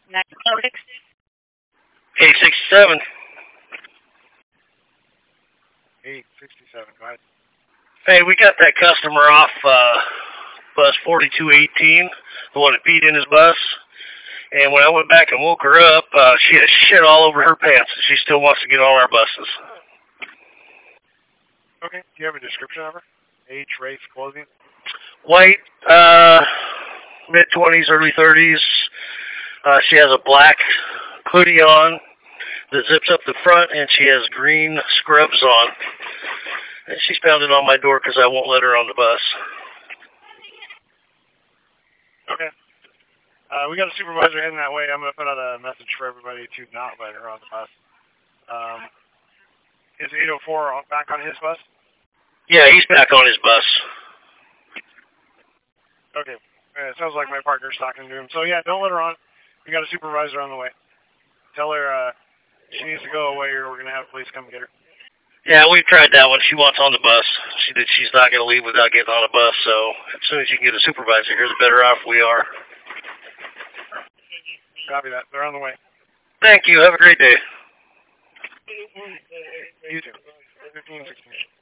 867. 867, go ahead. Hey, we got that customer off bus 4218, the one that peed in his bus. And when I went back and woke her up, she had shit all over her pants. She still wants to get on our buses. Okay, do you have a description of her? Age, race, clothing? White, mid-20s, early 30s. She has a black hoodie on that zips up the front, and she has green scrubs on. And she's pounding on my door because I won't let her on the bus. Okay. We got a supervisor heading that way. I'm going to put out a message for everybody to not let her on the bus. Is 804 back on his bus? Yeah, he's back on his bus. Okay. It sounds like my partner's talking to him. So, yeah, don't let her on. We got a supervisor on the way. Tell her she needs to go away or we're going to have police come get her. Yeah, we've tried that one. She wants on the bus. She's not going to leave without getting on a bus, so as soon as you can get a supervisor here, the better off we are. Copy that. They're on the way. Thank you. Have a great day. You too. 15, 16.